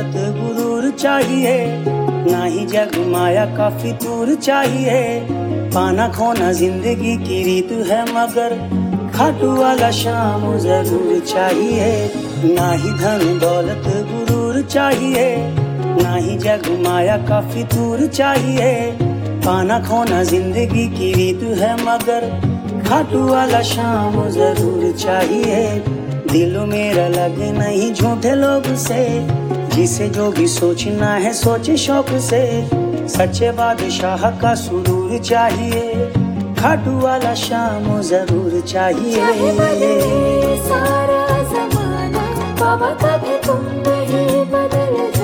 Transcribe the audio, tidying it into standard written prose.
दौलत गुरूर चाहिए, ना ही जग माया का फितूर चाहिए। पाना खोना जिंदगी की रीत है, मगर खाटू वाला शाम जरूर चाहिए। ना ही धन दौलत गुरूर चाहिए, ना ही जग माया का फितूर चाहिए। पाना खोना जिंदगी की रीत है, मगर खाटू वाला शाम जरूर चाहिए। दिल मेरा लगे नहीं झूठे लोग से, जिसे जो भी सोचना है सोचे शौक से। सच्चे बादशाह का सुरूर चाहिए, खाटू वाला शाम जरूर चाहिए। चाहे बदले सारा जमाना, बाबा कभी तुम नहीं बदल